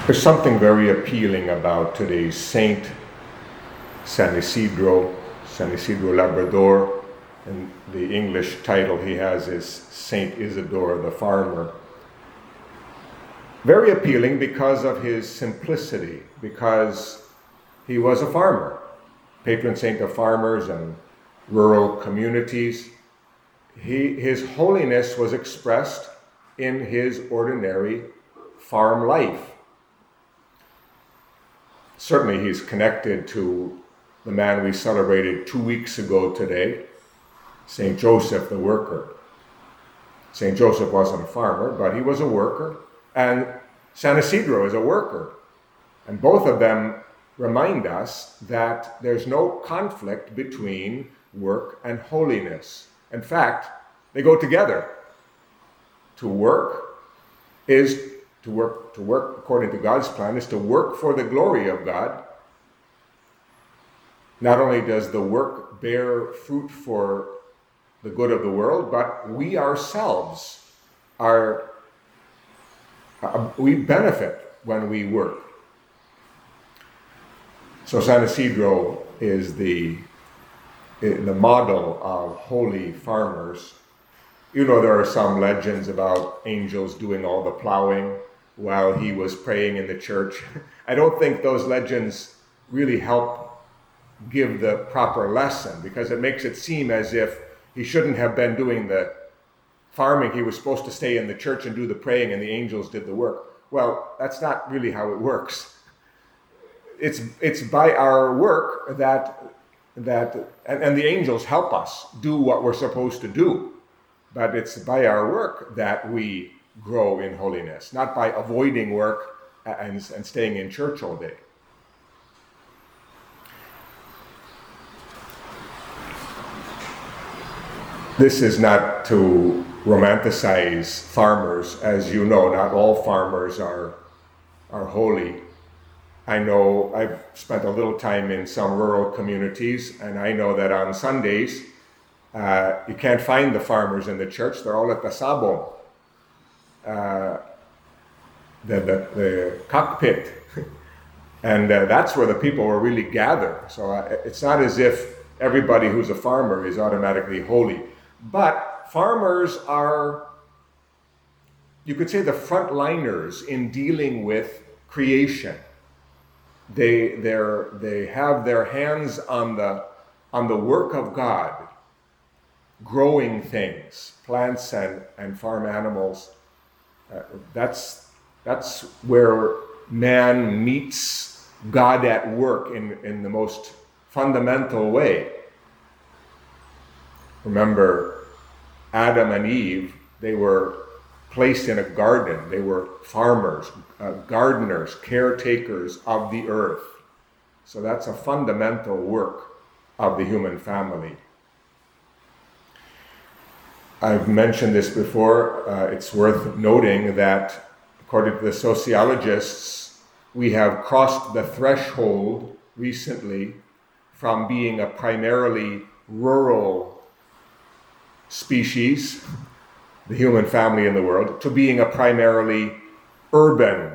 There's something very appealing about today's saint, San Isidro Labrador, and the English title he has is Saint Isidore the Farmer. Very appealing because of his simplicity, because he was a farmer, patron saint of farmers and rural communities. His holiness was expressed in his ordinary farm life. Certainly he's connected to the man we celebrated 2 weeks ago today, St. Joseph the worker. St. Joseph wasn't a farmer, but he was a worker, and San Isidro is a worker. And both of them remind us that there's no conflict between work and holiness. In fact, they go together. To work according to God's plan is to work for the glory of God. Not only does the work bear fruit for the good of the world, but we ourselves we benefit when we work. So San Isidro is the model of holy farmers. You know, there are some legends about angels doing all the plowing while he was praying in the church. I don't think those legends really help give the proper lesson, because it makes it seem as if he shouldn't have been doing the farming. He was supposed to stay in the church and do the praying, and the angels did the work. Well, that's not really how it works. It's by our work that and the angels help us do what we're supposed to do. But it's by our work that we grow in holiness, not by avoiding work and staying in church all day. This is not to romanticize farmers. As you know, not all farmers are holy. I know I've spent a little time in some rural communities, and I know that on Sundays, you can't find the farmers in the church. They're all at the sabong, the cockpit. And that's where the people will really gather. So it's not as if everybody who's a farmer is automatically holy. But farmers are, you could say, the frontliners in dealing with creation. They have their hands on the work of God, growing things, plants and farm animals. That's where man meets God at work in the most fundamental way. Remember, Adam and Eve, they were placed in a garden. They were farmers, gardeners, caretakers of the earth. So that's a fundamental work of the human family. I've mentioned this before. It's worth noting that, according to the sociologists, we have crossed the threshold recently from being a primarily rural species, the human family in the world, to being a primarily urban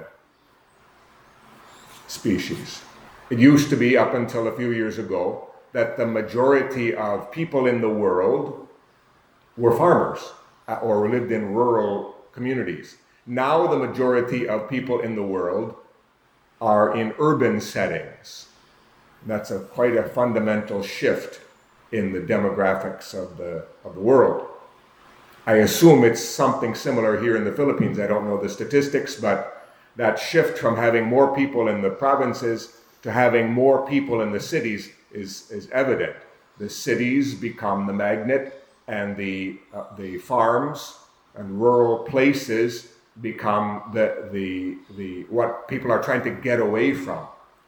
species. It used to be, up until a few years ago, that the majority of people in the world were farmers or lived in rural communities. Now the majority of people in the world are in urban settings. That's quite a fundamental shift in the demographics of the world. I assume it's something similar here in the Philippines. I don't know the statistics, but that shift from having more people in the provinces to having more people in the cities is evident. The cities become the magnet, and the farms and rural places become the what people are trying to get away from,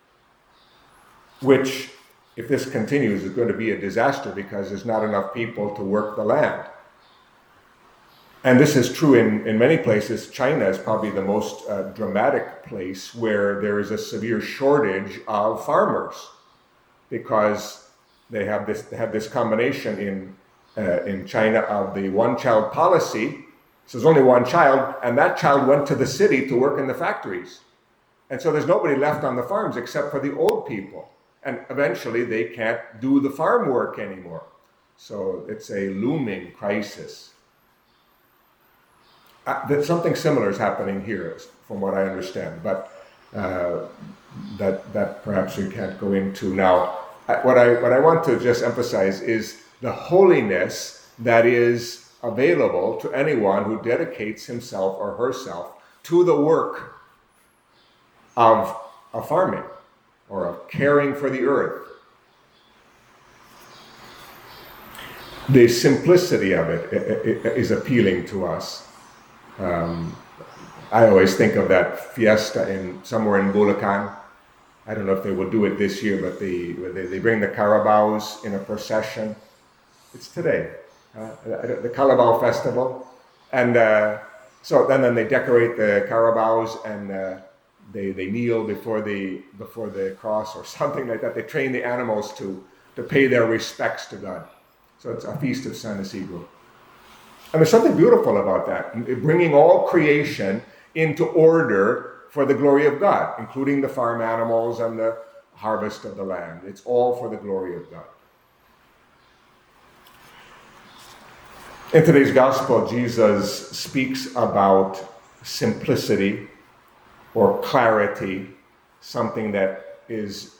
which, if this continues, is going to be a disaster, because there's not enough people to work the land. And this is true in many places. China is probably the most dramatic place where there is a severe shortage of farmers, because they have this combination in China of the one-child policy. So there's only one child, and that child went to the city to work in the factories. And so there's nobody left on the farms except for the old people. And eventually they can't do the farm work anymore. So it's a looming crisis. Something similar is happening here, from what I understand, but that perhaps we can't go into now. What I want to just emphasize is the holiness that is available to anyone who dedicates himself or herself to the work of farming or of caring for the earth. The simplicity of it is appealing to us. I always think of that fiesta somewhere in Bulacan. I don't know if they will do it this year, but they bring the carabaos in a procession. It's today, the Carabao Festival, and so then they decorate the carabaos and they kneel before the cross or something like that. They train the animals to pay their respects to God. So it's a feast of San Isidro. And there's something beautiful about that, bringing all creation into order for the glory of God, including the farm animals and the harvest of the land. It's all for the glory of God. In today's gospel, Jesus speaks about simplicity or clarity, something that is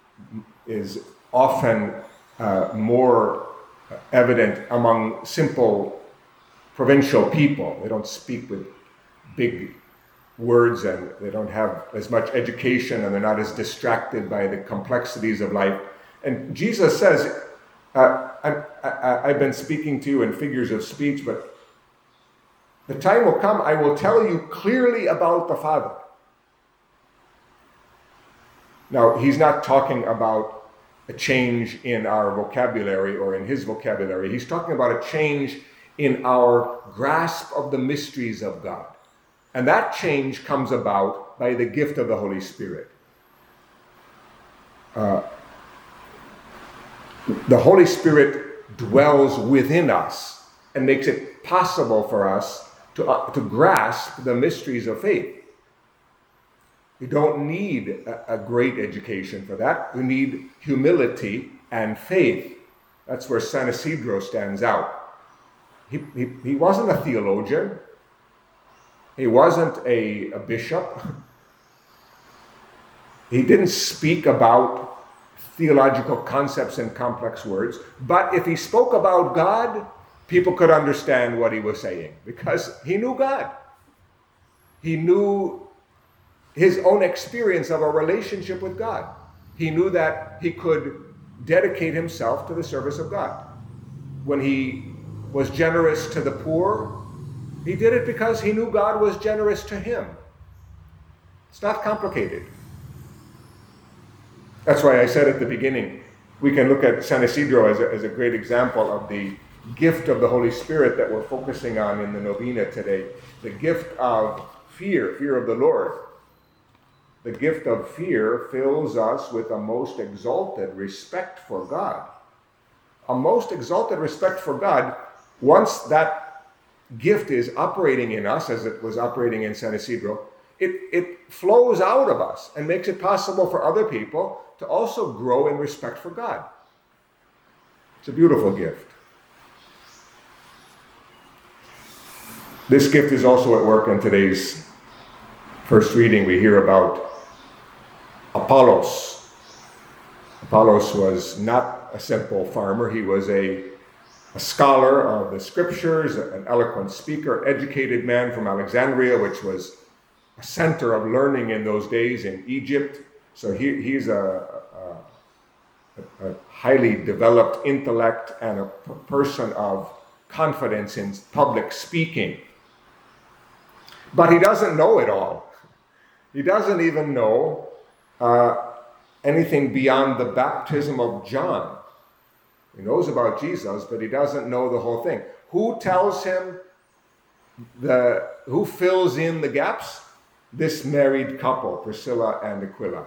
often more evident among simple provincial people. They don't speak with big words and they don't have as much education and they're not as distracted by the complexities of life. And Jesus says, I've been speaking to you in figures of speech, but the time will come, I will tell you clearly about the Father. Now, he's not talking about a change in our vocabulary or in his vocabulary. He's talking about a change in our grasp of the mysteries of God. And that change comes about by the gift of the Holy Spirit. The Holy Spirit dwells within us and makes it possible for us to grasp the mysteries of faith. We don't need a great education for that. We need humility and faith. That's where San Isidro stands out. He wasn't a theologian. He wasn't a bishop. He didn't speak about theological concepts in complex words. But if he spoke about God, people could understand what he was saying because he knew God. He knew his own experience of a relationship with God. He knew that he could dedicate himself to the service of God. When he was generous to the poor, he did it because he knew God was generous to him. It's not complicated. That's why I said at the beginning, we can look at San Isidro as a great example of the gift of the Holy Spirit that we're focusing on in the novena today. The gift of fear of the Lord. The gift of fear fills us with a most exalted respect for God. A most exalted respect for God. Once that gift is operating in us, as it was operating in San Isidro, it flows out of us and makes it possible for other people to also grow in respect for God. It's a beautiful gift. This gift is also at work in today's first reading. We hear about Apollos. Apollos was not a simple farmer. He was a scholar of the scriptures, an eloquent speaker, educated man from Alexandria, which was a center of learning in those days in Egypt. So he's a highly developed intellect and a person of confidence in public speaking. But he doesn't know it all. He doesn't even know anything beyond the baptism of John. He knows about Jesus, but he doesn't know the whole thing. Who tells him who fills in the gaps? This married couple, Priscilla and Aquila.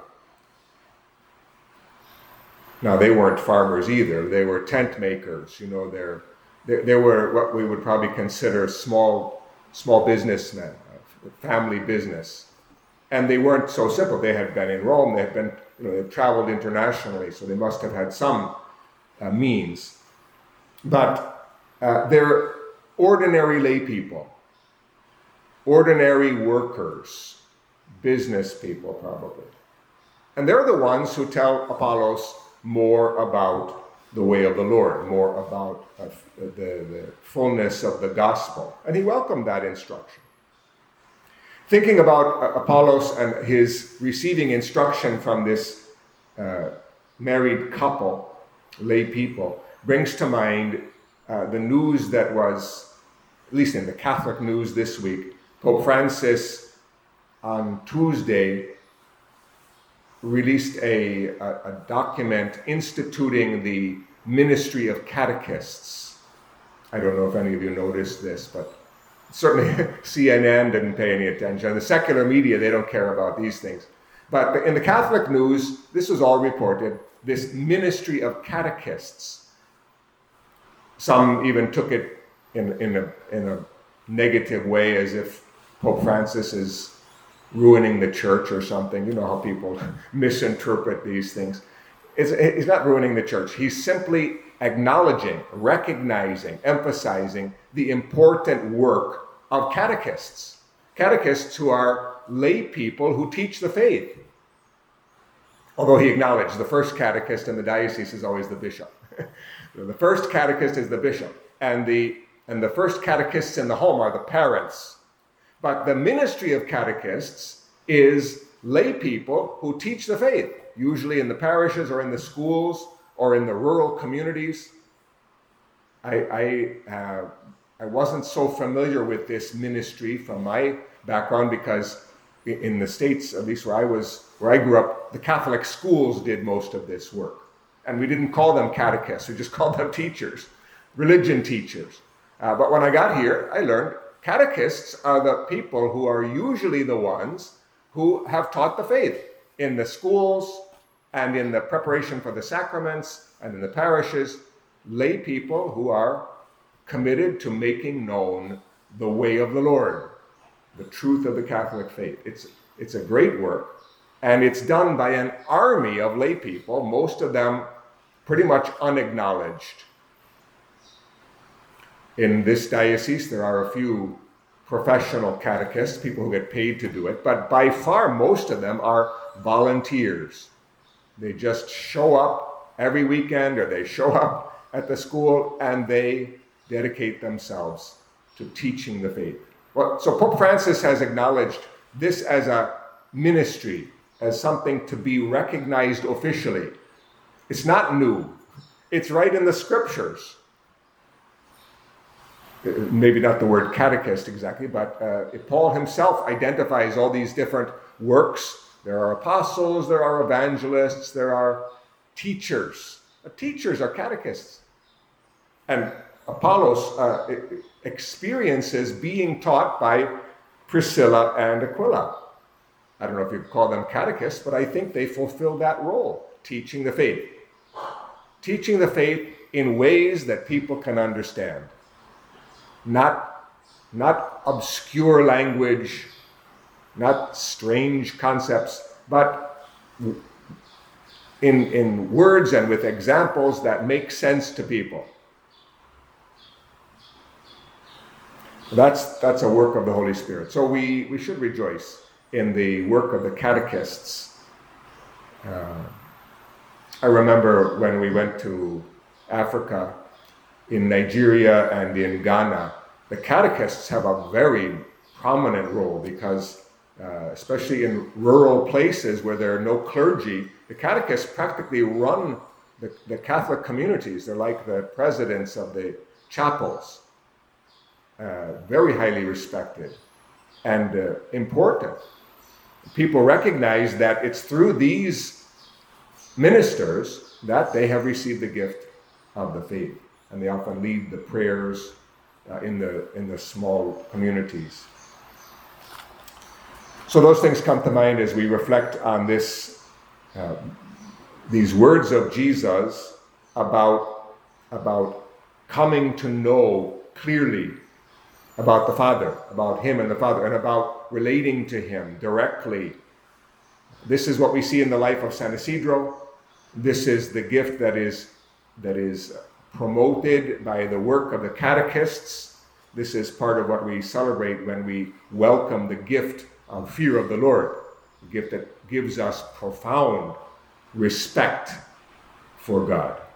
Now, they weren't farmers either. They were tent makers. You know, they were what we would probably consider small businessmen, family business. And they weren't so simple. They had been in Rome, they had been, they'd traveled internationally, so they must have had some means. But they're ordinary lay people, ordinary workers, business people probably. And they're the ones who tell Apollos more about the way of the Lord, more about the fullness of the gospel. And he welcomed that instruction. Thinking about Apollos and his receiving instruction from this married couple, lay people, brings to mind the news that was, at least in the Catholic news this week, Pope Francis on Tuesday released a document instituting the ministry of catechists. I don't know if any of you noticed this, but certainly CNN didn't pay any attention. The secular media, they don't care about these things. But in the Catholic news, this was all reported, this ministry of catechists. Some even took it in a negative way, as if Pope Francis is ruining the church or something. You know how people misinterpret these things. He's not ruining the church. He's simply acknowledging, recognizing, emphasizing the important work of catechists. Catechists who are lay people who teach the faith. Although he acknowledged the first catechist in the diocese is always the bishop. The first catechist is the bishop, and the first catechists in the home are the parents. But the ministry of catechists is lay people who teach the faith, usually in the parishes or in the schools or in the rural communities. I wasn't so familiar with this ministry from my background because in the States, at least where I grew up, the Catholic schools did most of this work. And we didn't call them catechists, we just called them teachers, religion teachers. But when I got here, I learned catechists are the people who are usually the ones who have taught the faith in the schools and in the preparation for the sacraments and in the parishes, lay people who are committed to making known the way of the Lord, the truth of the Catholic faith. It's a great work, and it's done by an army of lay people, most of them pretty much unacknowledged. In this diocese, there are a few professional catechists, people who get paid to do it, but by far most of them are volunteers. They just show up every weekend, or they show up at the school, and they dedicate themselves to teaching the faith. Well, so Pope Francis has acknowledged this as a ministry, as something to be recognized officially. It's not new. It's right in the scriptures. Maybe not the word catechist exactly, but Paul himself identifies all these different works. There are apostles, there are evangelists, there are teachers. Teachers are catechists. And Apollos experiences being taught by Priscilla and Aquila. I don't know if you call them catechists, but I think they fulfill that role, teaching the faith. Teaching the faith in ways that people can understand. Not obscure language, not strange concepts, but in words and with examples that make sense to people. That's a work of the Holy Spirit. So we should rejoice in the work of the catechists. I remember when we went to Africa, in Nigeria and in Ghana, the catechists have a very prominent role because, especially in rural places where there are no clergy, the catechists practically run the Catholic communities. They're like the presidents of the chapels. Very highly respected and important. People recognize that it's through these ministers that they have received the gift of the faith, and they often lead the prayers in the small communities. So those things come to mind as we reflect on this, these words of Jesus about coming to know clearly about the Father, about Him and the Father, and about relating to him directly. This is what we see in the life of San Isidro. This is the gift that is promoted by the work of the catechists. This is part of what we celebrate when we welcome the gift of fear of the Lord, a gift that gives us profound respect for God.